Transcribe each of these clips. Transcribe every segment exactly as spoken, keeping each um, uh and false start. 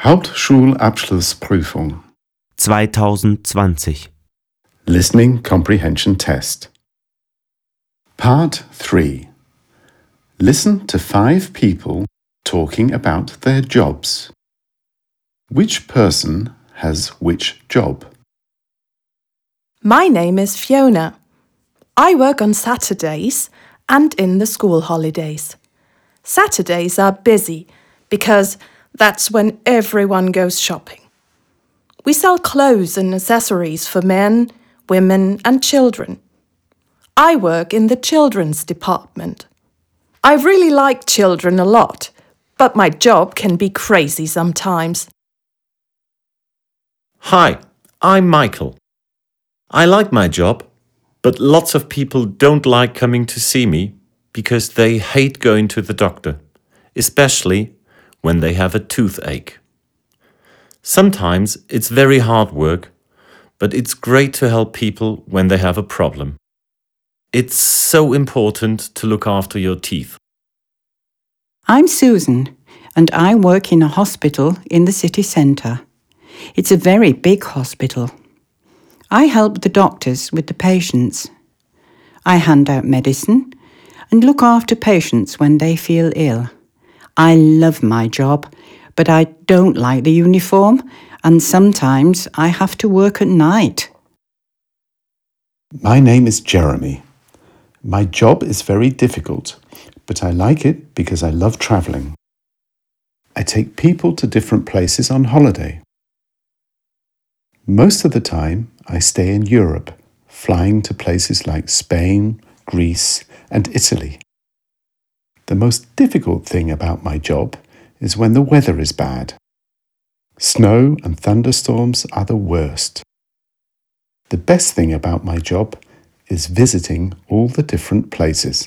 Hauptschulabschlussprüfung. zwanzig zwanzig. Listening Comprehension Test. Part three. Listen to five people talking about their jobs. Which person has which job? My name is Fiona. I work on Saturdays and in the school holidays. Saturdays are busy because that's when everyone goes shopping. We sell clothes and accessories for men, women and children. I work in the children's department. I really like children a lot, but my job can be crazy sometimes. Hi, I'm Michael. I like my job, but lots of people don't like coming to see me because they hate going to the doctor, especially when they have a toothache. Sometimes it's very hard work, but it's great to help people when they have a problem. It's so important to look after your teeth. I'm Susan, and I work in a hospital in the city centre. It's a very big hospital. I help the doctors with the patients. I hand out medicine and look after patients when they feel ill. I love my job, but I don't like the uniform, and sometimes I have to work at night. My name is Jeremy. My job is very difficult, but I like it because I love travelling. I take people to different places on holiday. Most of the time, I stay in Europe, flying to places like Spain, Greece, and Italy. The most difficult thing about my job is when the weather is bad. Snow and thunderstorms are the worst. The best thing about my job is visiting all the different places.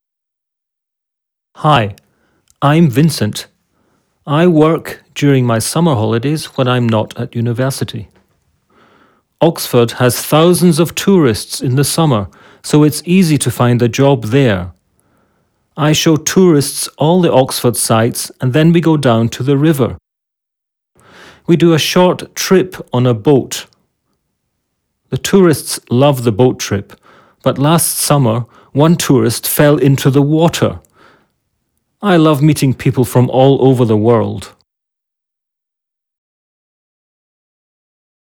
Hi, I'm Vincent. I work during my summer holidays when I'm not at university. Oxford has thousands of tourists in the summer, so it's easy to find a job there. I show tourists all the Oxford sites and then we go down to the river. We do a short trip on a boat. The tourists love the boat trip, but last summer one tourist fell into the water. I love meeting people from all over the world.